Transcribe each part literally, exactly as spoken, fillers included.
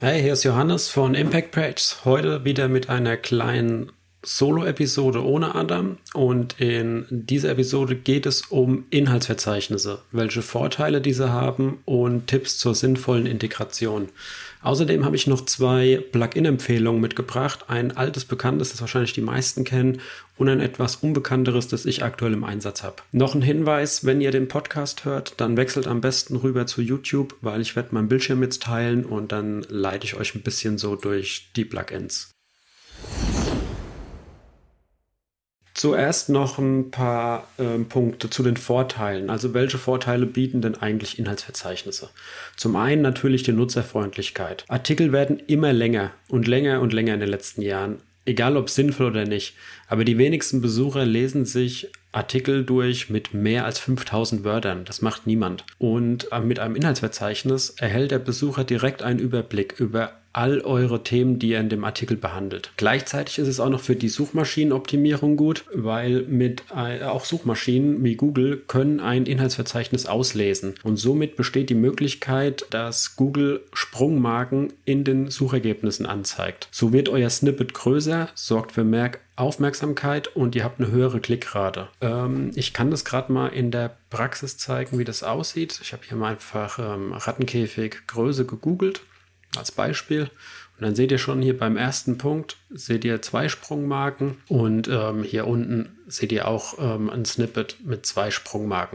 Hey, hier ist Johannes von Impact Page. Heute wieder mit einer kleinen Solo-Episode ohne Adam. Und in dieser Episode geht es um Inhaltsverzeichnisse, welche Vorteile diese haben und Tipps zur sinnvollen Integration. Außerdem habe ich noch zwei Plugin-Empfehlungen mitgebracht. Ein altes Bekanntes, das wahrscheinlich die meisten kennen, und ein etwas unbekannteres, das ich aktuell im Einsatz habe. Noch ein Hinweis, wenn ihr den Podcast hört, dann wechselt am besten rüber zu YouTube, weil ich werde meinen Bildschirm jetzt teilen und dann leite ich euch ein bisschen so durch die Plugins. Zuerst noch ein paar äh, Punkte zu den Vorteilen. Also welche Vorteile bieten denn eigentlich Inhaltsverzeichnisse? Zum einen natürlich die Nutzerfreundlichkeit. Artikel werden immer länger und länger und länger in den letzten Jahren, egal ob sinnvoll oder nicht. Aber die wenigsten Besucher lesen sich Artikel durch mit mehr als fünftausend Wörtern. Das macht niemand. Und mit einem Inhaltsverzeichnis erhält der Besucher direkt einen Überblick über all eure Themen, die ihr in dem Artikel behandelt. Gleichzeitig ist es auch noch für die Suchmaschinenoptimierung gut, weil mit äh, auch Suchmaschinen wie Google können ein Inhaltsverzeichnis auslesen. Und somit besteht die Möglichkeit, dass Google Sprungmarken in den Suchergebnissen anzeigt. So wird euer Snippet größer, sorgt für mehr Aufmerksamkeit und ihr habt eine höhere Klickrate. Ähm, ich kann das gerade mal in der Praxis zeigen, wie das aussieht. Ich habe hier mal einfach ähm, Rattenkäfig Größe gegoogelt als Beispiel. Und dann seht ihr schon hier beim ersten Punkt, seht ihr zwei Sprungmarken und ähm, hier unten seht ihr auch ähm, ein Snippet mit zwei Sprungmarken.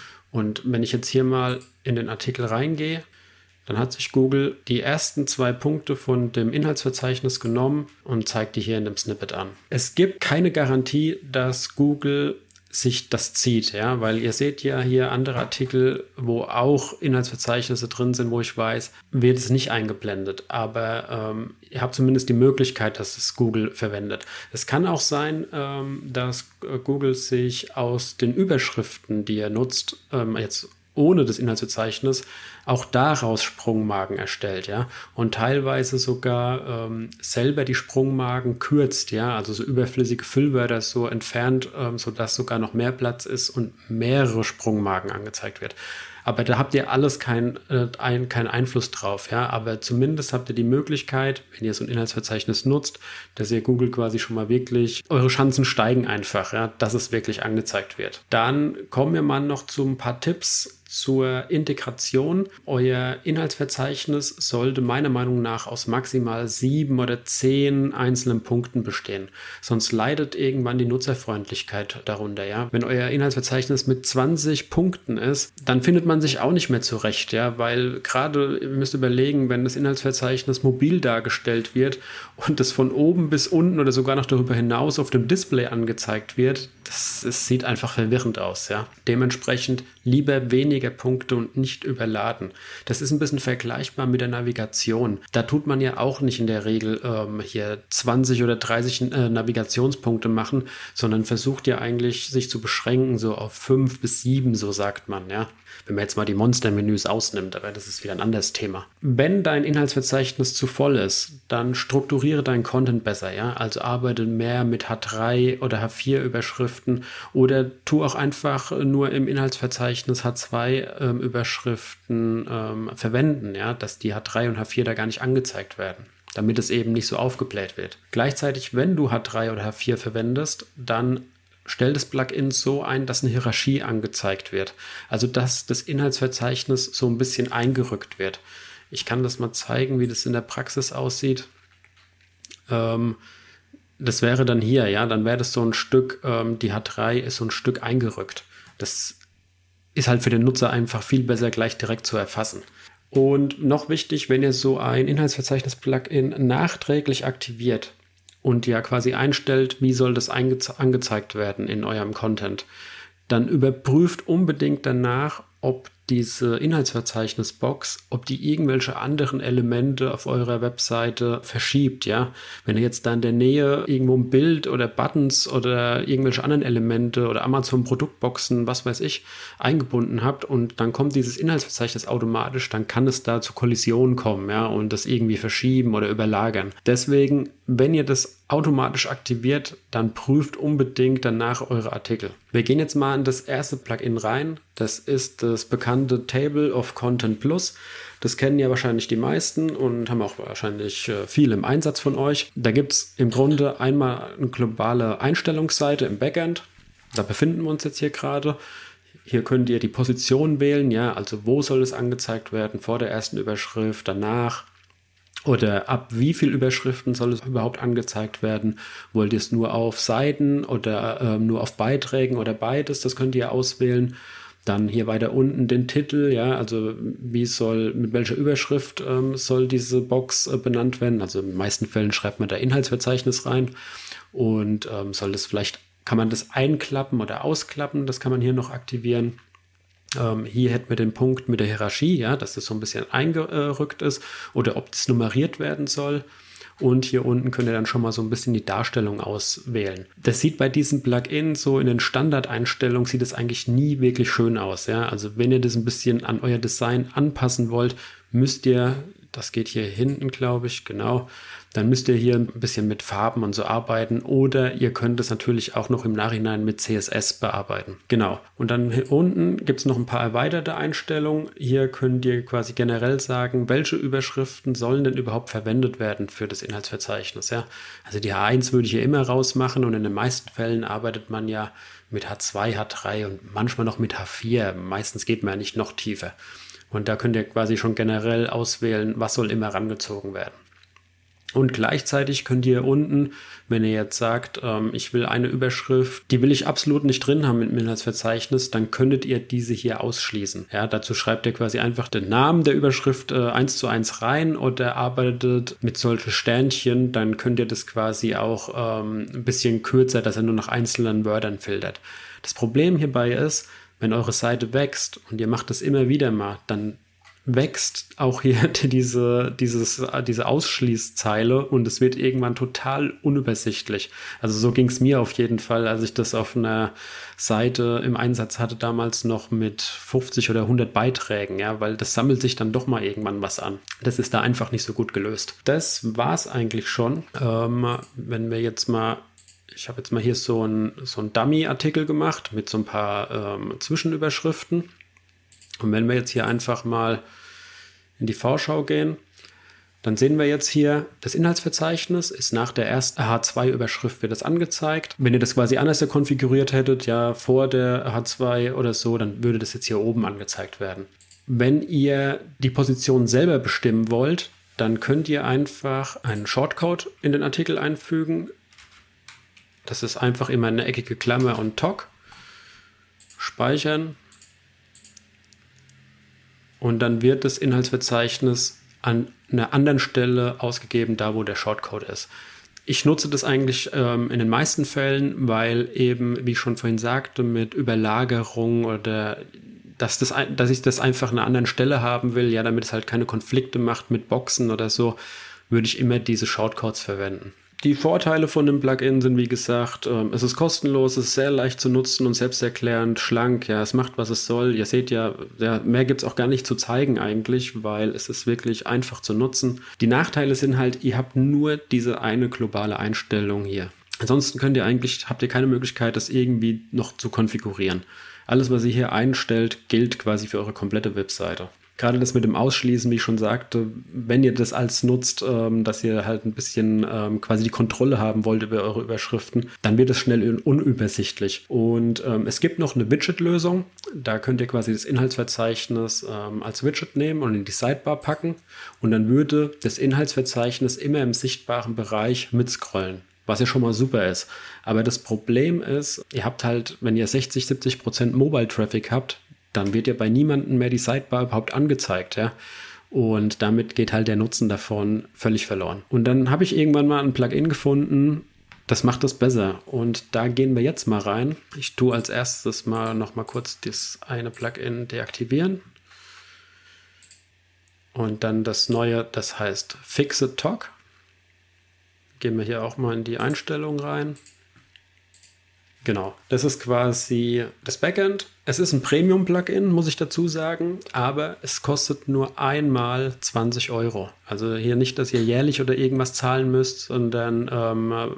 Und wenn ich jetzt hier mal in den Artikel reingehe, dann hat sich Google die ersten zwei Punkte von dem Inhaltsverzeichnis genommen und zeigt die hier in dem Snippet an. Es gibt keine Garantie, dass Google sich das zieht, ja, weil ihr seht ja hier andere Artikel, wo auch Inhaltsverzeichnisse drin sind, wo ich weiß, wird es nicht eingeblendet, aber ähm, ihr habt zumindest die Möglichkeit, dass es Google verwendet. Es kann auch sein, ähm, dass Google sich aus den Überschriften, die ihr nutzt, ähm, jetzt ohne das Inhaltsverzeichnis, auch daraus Sprungmarken erstellt, ja, und teilweise sogar ähm, selber die Sprungmarken kürzt, ja, also so überflüssige Füllwörter so entfernt, ähm, sodass sogar noch mehr Platz ist und mehrere Sprungmarken angezeigt wird. Aber da habt ihr alles keinen äh, ein, kein Einfluss drauf, ja, aber zumindest habt ihr die Möglichkeit, wenn ihr so ein Inhaltsverzeichnis nutzt, dass ihr Google quasi schon mal wirklich, eure Chancen steigen einfach, ja, dass es wirklich angezeigt wird. Dann kommen wir mal noch zu ein paar Tipps zur Integration. Euer Inhaltsverzeichnis sollte meiner Meinung nach aus maximal sieben oder zehn einzelnen Punkten bestehen. Sonst leidet irgendwann die Nutzerfreundlichkeit darunter, ja. Wenn euer Inhaltsverzeichnis mit zwanzig Punkten ist, dann findet man sich auch nicht mehr zurecht, ja, weil gerade, ihr müsst überlegen, wenn das Inhaltsverzeichnis mobil dargestellt wird und das von oben bis unten oder sogar noch darüber hinaus auf dem Display angezeigt wird, das, das sieht einfach verwirrend aus, ja. Dementsprechend lieber weniger Punkte und nicht überladen. Das ist ein bisschen vergleichbar mit der Navigation. Da tut man ja auch nicht in der Regel ähm, hier zwanzig oder dreißig äh, Navigationspunkte machen, sondern versucht ja eigentlich sich zu beschränken, so auf fünf bis sieben, so sagt man, ja. Wenn man jetzt mal die Monstermenüs ausnimmt, aber das ist wieder ein anderes Thema. Wenn dein Inhaltsverzeichnis zu voll ist, dann strukturiere deinen Content besser, ja. Also arbeite mehr mit H drei oder H vier Überschriften oder tu auch einfach nur im Inhaltsverzeichnis H zwei ähm, Überschriften ähm, verwenden, ja, dass die H drei und H vier da gar nicht angezeigt werden, damit es eben nicht so aufgebläht wird. Gleichzeitig, wenn du H drei oder H vier verwendest, dann stell das Plugin so ein, dass eine Hierarchie angezeigt wird. Also, dass das Inhaltsverzeichnis so ein bisschen eingerückt wird. Ich kann das mal zeigen, wie das in der Praxis aussieht. Ähm, das wäre dann hier, ja, dann wäre das so ein Stück, ähm, die H drei ist so ein Stück eingerückt. Das ist halt für den Nutzer einfach viel besser gleich direkt zu erfassen. Und noch wichtig, wenn ihr so ein Inhaltsverzeichnis-Plugin nachträglich aktiviert und ja quasi einstellt, wie soll das einge- angezeigt werden in eurem Content, dann überprüft unbedingt danach, ob diese Inhaltsverzeichnisbox, ob die irgendwelche anderen Elemente auf eurer Webseite verschiebt, ja. Wenn ihr jetzt da in der Nähe irgendwo ein Bild oder Buttons oder irgendwelche anderen Elemente oder Amazon-Produktboxen, was weiß ich, eingebunden habt und dann kommt dieses Inhaltsverzeichnis automatisch, dann kann es da zu Kollisionen kommen, ja, und das irgendwie verschieben oder überlagern. Deswegen, wenn ihr das automatisch aktiviert, dann prüft unbedingt danach eure Artikel. Wir gehen jetzt mal in das erste Plugin rein. Das ist das bekannte Table of Content Plus. Das kennen ja wahrscheinlich die meisten und haben auch wahrscheinlich viel im Einsatz von euch. Da gibt es im Grunde einmal eine globale Einstellungsseite im Backend. Da befinden wir uns jetzt hier gerade. Hier könnt ihr die Position wählen, ja, also wo soll es angezeigt werden, vor der ersten Überschrift, danach oder ab wie viel Überschriften soll es überhaupt angezeigt werden. Wollt ihr es nur auf Seiten oder äh, nur auf Beiträgen oder beides, das könnt ihr auswählen. Dann hier weiter unten den Titel, ja, also wie soll, mit welcher Überschrift ähm, soll diese Box äh, benannt werden. Also in den meisten Fällen schreibt man da Inhaltsverzeichnis rein und ähm, soll das vielleicht kann man das einklappen oder ausklappen, das kann man hier noch aktivieren. Ähm, hier hätten wir den Punkt mit der Hierarchie, ja, dass das so ein bisschen eingerückt ist oder ob das nummeriert werden soll. Und hier unten könnt ihr dann schon mal so ein bisschen die Darstellung auswählen. Das sieht bei diesem Plugin so in den Standardeinstellungen sieht es eigentlich nie wirklich schön aus. Ja? Also wenn ihr das ein bisschen an euer Design anpassen wollt, müsst ihr, das geht hier hinten, glaube ich, genau, dann müsst ihr hier ein bisschen mit Farben und so arbeiten oder ihr könnt es natürlich auch noch im Nachhinein mit C S S bearbeiten. Genau. Und dann hier unten gibt es noch ein paar erweiterte Einstellungen. Hier könnt ihr quasi generell sagen, welche Überschriften sollen denn überhaupt verwendet werden für das Inhaltsverzeichnis. Ja? Also die H eins würde ich hier immer rausmachen und in den meisten Fällen arbeitet man ja mit H zwei, H drei und manchmal noch mit H vier. Meistens geht man ja nicht noch tiefer. Und da könnt ihr quasi schon generell auswählen, was soll immer rangezogen werden. Und gleichzeitig könnt ihr unten, wenn ihr jetzt sagt, ähm, ich will eine Überschrift, die will ich absolut nicht drin haben im Inhaltsverzeichnis, dann könntet ihr diese hier ausschließen. Ja, dazu schreibt ihr quasi einfach den Namen der Überschrift äh, eins zu eins rein oder arbeitet mit solchen Sternchen, dann könnt ihr das quasi auch ähm, ein bisschen kürzer, dass er nur nach einzelnen Wörtern filtert. Das Problem hierbei ist, wenn eure Seite wächst und ihr macht das immer wieder mal, dann wächst auch hier diese, dieses, diese Ausschließzeile und es wird irgendwann total unübersichtlich. Also so ging es mir auf jeden Fall, als ich das auf einer Seite im Einsatz hatte, damals noch mit fünfzig oder hundert Beiträgen, ja, weil das sammelt sich dann doch mal irgendwann was an. Das ist da einfach nicht so gut gelöst. Das war es eigentlich schon. Ähm, wenn wir jetzt mal Ich habe jetzt mal hier so ein, so ein Dummy-Artikel gemacht mit so ein paar ähm, Zwischenüberschriften. Und wenn wir jetzt hier einfach mal in die Vorschau gehen, dann sehen wir jetzt hier, das Inhaltsverzeichnis ist nach der ersten H zwei Überschrift wird das angezeigt. Wenn ihr das quasi anders konfiguriert hättet, ja vor der H zwei oder so, dann würde das jetzt hier oben angezeigt werden. Wenn ihr die Position selber bestimmen wollt, dann könnt ihr einfach einen Shortcode in den Artikel einfügen. Das ist einfach immer eine eckige Klammer und Tog. Speichern. Und dann wird das Inhaltsverzeichnis an einer anderen Stelle ausgegeben, da wo der Shortcode ist. Ich nutze das eigentlich ähm, in den meisten Fällen, weil eben, wie ich schon vorhin sagte, mit Überlagerung oder dass, das, dass ich das einfach an einer anderen Stelle haben will, ja, damit es halt keine Konflikte macht mit Boxen oder so, würde ich immer diese Shortcodes verwenden. Die Vorteile von dem Plugin sind, wie gesagt, ähm, es ist kostenlos, es ist sehr leicht zu nutzen und selbsterklärend, schlank, ja, es macht, was es soll. Ihr seht ja, ja mehr gibt es auch gar nicht zu zeigen eigentlich, weil es ist wirklich einfach zu nutzen. Die Nachteile sind halt, ihr habt nur diese eine globale Einstellung hier. Ansonsten könnt ihr eigentlich, habt ihr keine Möglichkeit, das irgendwie noch zu konfigurieren. Alles, was ihr hier einstellt, gilt quasi für eure komplette Webseite. Gerade das mit dem Ausschließen, wie ich schon sagte, wenn ihr das als nutzt, ähm, dass ihr halt ein bisschen ähm, quasi die Kontrolle haben wollt über eure Überschriften, dann wird es schnell unübersichtlich. Und ähm, es gibt noch eine Widget-Lösung. Da könnt ihr quasi das Inhaltsverzeichnis ähm, als Widget nehmen und in die Sidebar packen. Und dann würde das Inhaltsverzeichnis immer im sichtbaren Bereich mitscrollen. Was ja schon mal super ist. Aber das Problem ist, ihr habt halt, wenn ihr sechzig, siebzig Prozent Mobile-Traffic habt, dann wird ja bei niemandem mehr die Sidebar überhaupt angezeigt, ja. Und damit geht halt der Nutzen davon völlig verloren. Und dann habe ich irgendwann mal ein Plugin gefunden, das macht das besser. Und da gehen wir jetzt mal rein. Ich tue als erstes mal noch mal kurz das eine Plugin deaktivieren. Und dann das neue, das heißt Fixed Tog. Gehen wir hier auch mal in die Einstellung rein. Genau, das ist quasi das Backend. Es ist ein Premium-Plugin, muss ich dazu sagen, aber es kostet nur einmal zwanzig Euro. Also hier nicht, dass ihr jährlich oder irgendwas zahlen müsst, sondern ähm,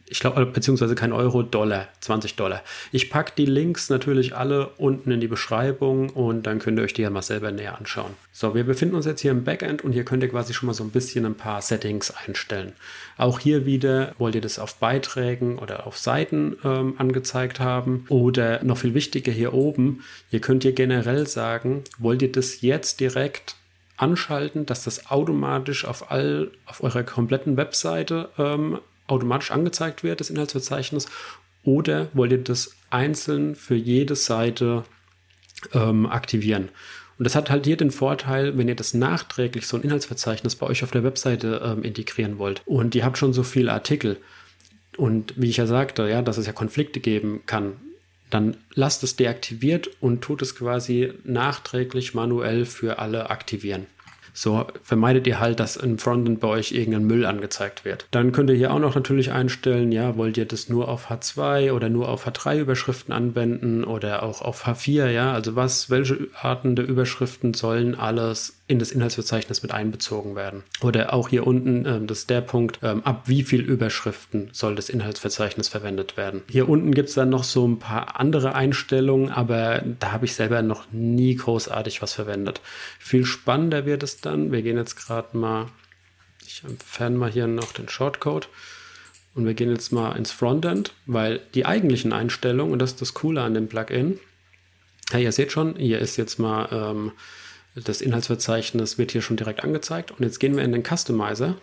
Ich glaube, beziehungsweise kein Euro, Dollar, zwanzig Dollar. Ich packe die Links natürlich alle unten in die Beschreibung und dann könnt ihr euch die ja mal selber näher anschauen. So, wir befinden uns jetzt hier im Backend und hier könnt ihr quasi schon mal so ein bisschen ein paar Settings einstellen. Auch hier wieder wollt ihr das auf Beiträgen oder auf Seiten ähm, angezeigt haben oder noch viel wichtiger hier oben, ihr könnt hier generell sagen, wollt ihr das jetzt direkt anschalten, dass das automatisch auf all, auf eurer kompletten Webseite ähm, automatisch angezeigt wird, das Inhaltsverzeichnis, oder wollt ihr das einzeln für jede Seite ähm, aktivieren? Und das hat halt hier den Vorteil, wenn ihr das nachträglich, so ein Inhaltsverzeichnis bei euch auf der Webseite ähm, integrieren wollt und ihr habt schon so viele Artikel und wie ich ja sagte, ja, dass es ja Konflikte geben kann, dann lasst es deaktiviert und tut es quasi nachträglich manuell für alle aktivieren. So vermeidet ihr halt, dass im Frontend bei euch irgendein Müll angezeigt wird. Dann könnt ihr hier auch noch natürlich einstellen, ja, wollt ihr das nur auf H zwei oder nur auf H drei Überschriften anwenden oder auch auf H vier, ja, also was, welche Arten der Überschriften sollen alles in das Inhaltsverzeichnis mit einbezogen werden. Oder auch hier unten, ähm, das ist der Punkt, ähm, ab wie viel Überschriften soll das Inhaltsverzeichnis verwendet werden. Hier unten gibt es dann noch so ein paar andere Einstellungen, aber da habe ich selber noch nie großartig was verwendet. Viel spannender wird es dann, wir gehen jetzt gerade mal, ich entferne mal hier noch den Shortcode und wir gehen jetzt mal ins Frontend, weil die eigentlichen Einstellungen, und das ist das Coole an dem Plugin, ja, ihr seht schon, hier ist jetzt mal ähm, das Inhaltsverzeichnis wird hier schon direkt angezeigt. Und jetzt gehen wir in den Customizer.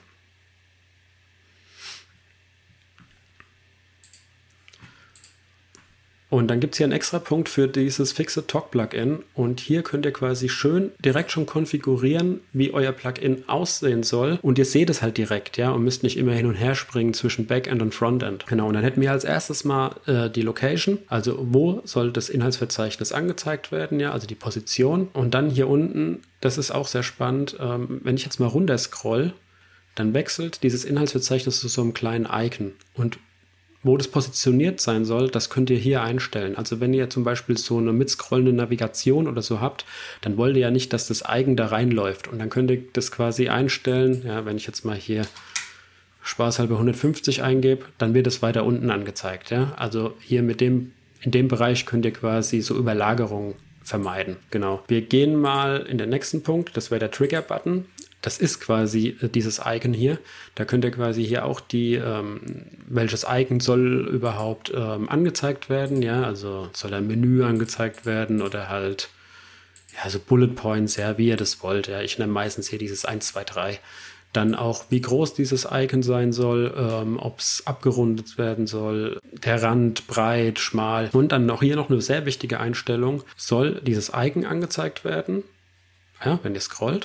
Und dann gibt es hier einen extra Punkt für dieses Fixed Talk Plugin. Und hier könnt ihr quasi schön direkt schon konfigurieren, wie euer Plugin aussehen soll. Und ihr seht es halt direkt, ja, und müsst nicht immer hin und her springen zwischen Backend und Frontend. Genau, und dann hätten wir als erstes mal äh, die Location. Also wo soll das Inhaltsverzeichnis angezeigt werden, ja, also die Position. Und dann hier unten, das ist auch sehr spannend, ähm, wenn ich jetzt mal runter scroll, dann wechselt dieses Inhaltsverzeichnis zu so einem kleinen Icon. Und wo das positioniert sein soll, das könnt ihr hier einstellen. Also wenn ihr zum Beispiel so eine mitscrollende Navigation oder so habt, dann wollt ihr ja nicht, dass das Icon da reinläuft. Und dann könnt ihr das quasi einstellen. Ja, wenn ich jetzt mal hier spaßhalber hundertfünfzig eingebe, dann wird es weiter unten angezeigt. Ja? Also hier mit dem, in dem Bereich könnt ihr quasi so Überlagerungen vermeiden. Genau. Wir gehen mal in den nächsten Punkt. Das wäre der Trigger-Button. Das ist quasi dieses Icon hier. Da könnt ihr quasi hier auch die, ähm, welches Icon soll überhaupt ähm, angezeigt werden. Ja, also soll ein Menü angezeigt werden oder halt ja, so Bullet Points, ja, wie ihr das wollt. Ja, ich nenne meistens hier dieses eins, zwei, drei. Dann auch, wie groß dieses Icon sein soll, ähm, ob es abgerundet werden soll, der Rand, breit, schmal. Und dann noch hier noch eine sehr wichtige Einstellung. Soll dieses Icon angezeigt werden, ja, wenn ihr scrollt,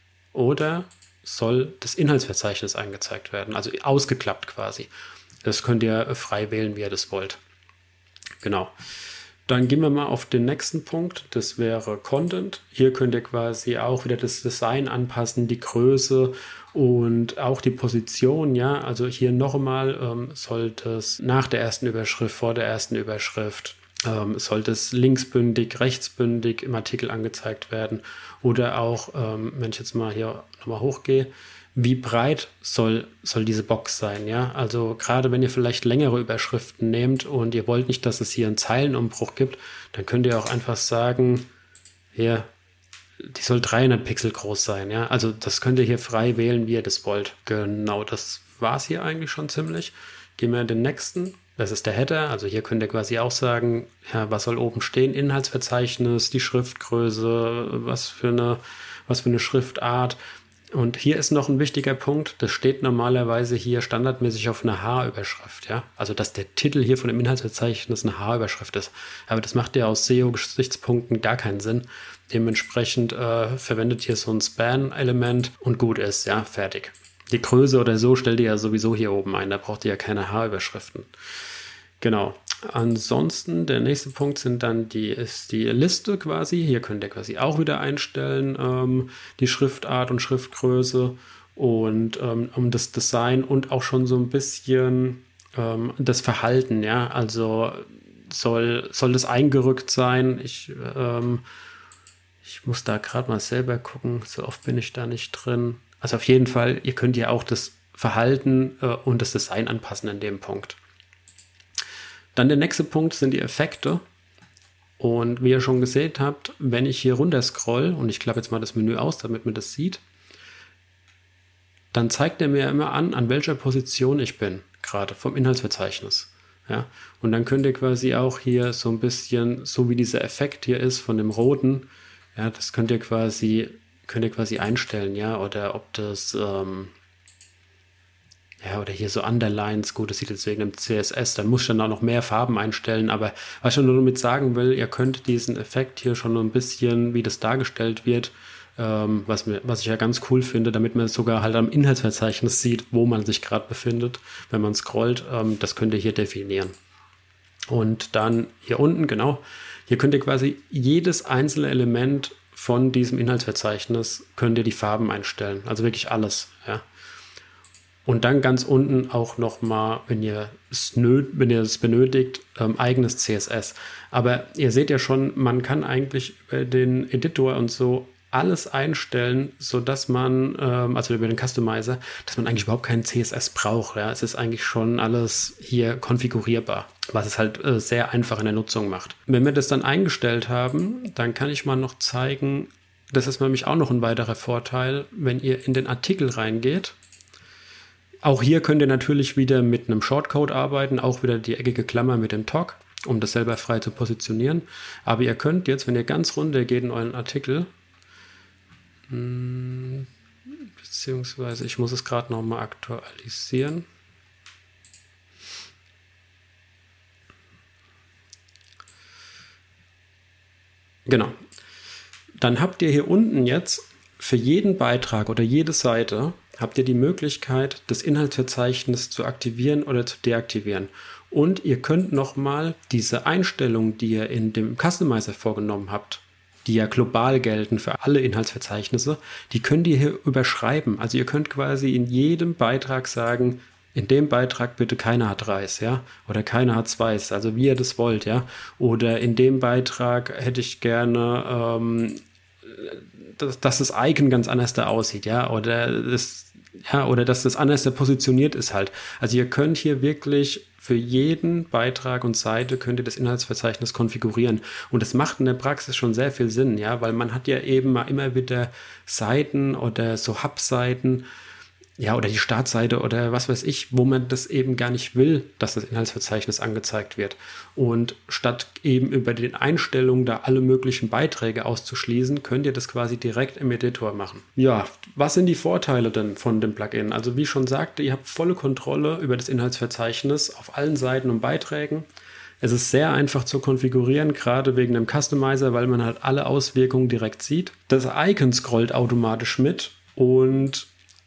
oder soll das Inhaltsverzeichnis angezeigt werden, also ausgeklappt quasi. Das könnt ihr frei wählen, wie ihr das wollt. Genau. Dann gehen wir mal auf den nächsten Punkt, das wäre Content. Hier könnt ihr quasi auch wieder das Design anpassen, die Größe und auch die Position. Ja, also hier nochmal ähm, sollte es nach der ersten Überschrift, vor der ersten Überschrift, ähm, sollte es linksbündig, rechtsbündig im Artikel angezeigt werden. Oder auch, ähm, wenn ich jetzt mal hier nochmal hochgehe, wie breit soll, soll diese Box sein, ja? Also gerade wenn ihr vielleicht längere Überschriften nehmt und ihr wollt nicht, dass es hier einen Zeilenumbruch gibt, dann könnt ihr auch einfach sagen, hier, die soll dreihundert Pixel groß sein, ja? Also das könnt ihr hier frei wählen, wie ihr das wollt. Genau, das war es hier eigentlich schon ziemlich. Gehen wir in den nächsten. Das ist der Header, also hier könnt ihr quasi auch sagen, ja, was soll oben stehen, Inhaltsverzeichnis, die Schriftgröße, was für eine, was für eine Schriftart. Und hier ist noch ein wichtiger Punkt, das steht normalerweise hier standardmäßig auf einer H-Überschrift, ja, also dass der Titel hier von dem Inhaltsverzeichnis eine H-Überschrift ist. Aber das macht ja aus S E O-Gesichtspunkten gar keinen Sinn. Dementsprechend äh, verwendet hier so ein Span-Element und gut ist, ja, fertig. Die Größe oder so stellt ihr ja sowieso hier oben ein, da braucht ihr ja keine H-Überschriften. Genau. Ansonsten, der nächste Punkt sind dann die, ist die Liste quasi. Hier könnt ihr quasi auch wieder einstellen, ähm, die Schriftart und Schriftgröße und ähm, um das Design und auch schon so ein bisschen ähm, das Verhalten, ja. Also soll, soll das eingerückt sein? Ich, ähm, ich muss da gerade mal selber gucken, so oft bin ich da nicht drin. Also auf jeden Fall, ihr könnt ja auch das Verhalten äh, und das Design anpassen in dem Punkt. Dann der nächste Punkt sind die Effekte. Und wie ihr schon gesehen habt, wenn ich hier runter scroll, und ich klappe jetzt mal das Menü aus, damit man das sieht, dann zeigt er mir immer an, an welcher Position ich bin, gerade vom Inhaltsverzeichnis. Ja? Und dann könnt ihr quasi auch hier so ein bisschen, so wie dieser Effekt hier ist von dem Roten, ja, das könnt ihr quasi, könnt ihr quasi einstellen, ja, oder ob das, ähm, ja, oder hier so Underlines, gut, das sieht jetzt wegen dem C S S, dann muss ich dann auch noch mehr Farben einstellen, aber was ich nur damit sagen will, ihr könnt diesen Effekt hier schon ein bisschen, wie das dargestellt wird, ähm, was, mir, was ich ja ganz cool finde, damit man sogar halt am Inhaltsverzeichnis sieht, wo man sich gerade befindet, wenn man scrollt, ähm, das könnt ihr hier definieren. Und dann hier unten, genau, hier könnt ihr quasi jedes einzelne Element von diesem Inhaltsverzeichnis, könnt ihr die Farben einstellen, also wirklich alles, ja. Und dann ganz unten auch nochmal, wenn ihr es nö- wenn ihr es benötigt, ähm, eigenes C S S. Aber ihr seht ja schon, man kann eigentlich über den Editor und so alles einstellen, sodass man, ähm, also über den Customizer, dass man eigentlich überhaupt keinen C S S braucht. Ja? Es ist eigentlich schon alles hier konfigurierbar, was es halt äh, sehr einfach in der Nutzung macht. Wenn wir das dann eingestellt haben, dann kann ich mal noch zeigen, das ist nämlich auch noch ein weiterer Vorteil, wenn ihr in den Artikel reingeht. Auch hier könnt ihr natürlich wieder mit einem Shortcode arbeiten, auch wieder die eckige Klammer mit dem T O C, um das selber frei zu positionieren. Aber ihr könnt jetzt, wenn ihr ganz runter geht in euren Artikel, beziehungsweise ich muss es gerade nochmal aktualisieren. Genau. Dann habt ihr hier unten jetzt für jeden Beitrag oder jede Seite habt ihr die Möglichkeit, das Inhaltsverzeichnis zu aktivieren oder zu deaktivieren. Und ihr könnt nochmal diese Einstellungen, die ihr in dem Customizer vorgenommen habt, die ja global gelten für alle Inhaltsverzeichnisse, die könnt ihr hier überschreiben. Also ihr könnt quasi in jedem Beitrag sagen, in dem Beitrag bitte keine H drei s, ja, oder keine H zwei s, also wie ihr das wollt, ja. Oder in dem Beitrag hätte ich gerne, ähm, dass, dass das Icon ganz anders da aussieht, ja, oder das Ja, oder dass das anders positioniert ist halt. Also ihr könnt hier wirklich für jeden Beitrag und Seite könnt ihr das Inhaltsverzeichnis konfigurieren. Und das macht in der Praxis schon sehr viel Sinn, ja, weil man hat ja eben mal immer wieder Seiten oder so Hub-Seiten, ja, oder die Startseite oder was weiß ich, wo man das eben gar nicht will, dass das Inhaltsverzeichnis angezeigt wird. Und statt eben über den Einstellungen da alle möglichen Beiträge auszuschließen, könnt ihr das quasi direkt im Editor machen. Ja, was sind die Vorteile denn von dem Plugin? Also wie ich schon sagte, ihr habt volle Kontrolle über das Inhaltsverzeichnis auf allen Seiten und Beiträgen. Es ist sehr einfach zu konfigurieren, gerade wegen dem Customizer, weil man halt alle Auswirkungen direkt sieht. Das Icon scrollt automatisch mit und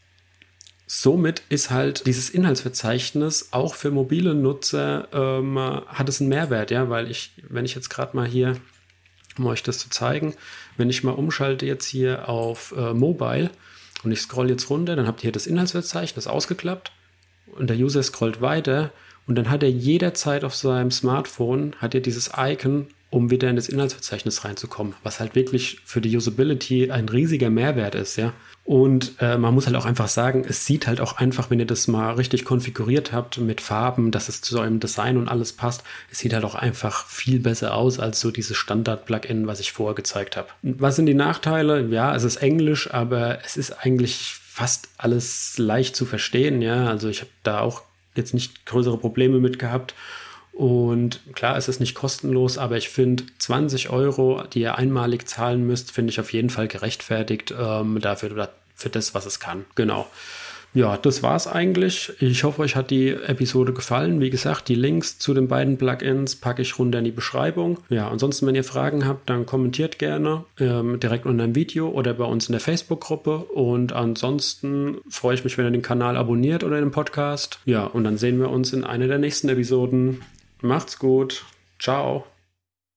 somit ist halt dieses Inhaltsverzeichnis auch für mobile Nutzer, ähm, hat es einen Mehrwert, ja, weil ich, wenn ich jetzt gerade mal hier, um euch das zu zeigen, wenn ich mal umschalte jetzt hier auf äh, Mobile und ich scroll jetzt runter, dann habt ihr hier das Inhaltsverzeichnis ausgeklappt und der User scrollt weiter und dann hat er jederzeit auf seinem Smartphone, hat er dieses Icon, um wieder in das Inhaltsverzeichnis reinzukommen, was halt wirklich für die Usability ein riesiger Mehrwert ist, ja. Und äh, man muss halt auch einfach sagen, es sieht halt auch einfach, wenn ihr das mal richtig konfiguriert habt mit Farben, dass es zu eurem Design und alles passt, es sieht halt auch einfach viel besser aus als so dieses Standard-Plugin, was ich vorher gezeigt habe. Was sind die Nachteile? Ja, es ist Englisch, aber es ist eigentlich fast alles leicht zu verstehen, ja. Also ich habe da auch jetzt nicht größere Probleme mit gehabt. Und klar, es ist nicht kostenlos, aber ich finde zwanzig Euro, die ihr einmalig zahlen müsst, finde ich auf jeden Fall gerechtfertigt ähm, dafür oder für das, was es kann. Genau. Ja, das war's eigentlich. Ich hoffe, euch hat die Episode gefallen. Wie gesagt, die Links zu den beiden Plugins packe ich runter in die Beschreibung. Ja, ansonsten, wenn ihr Fragen habt, dann kommentiert gerne ähm, direkt unter dem Video oder bei uns in der Facebook-Gruppe. Und ansonsten freue ich mich, wenn ihr den Kanal abonniert oder den Podcast. Ja, und dann sehen wir uns in einer der nächsten Episoden. Macht's gut. Ciao.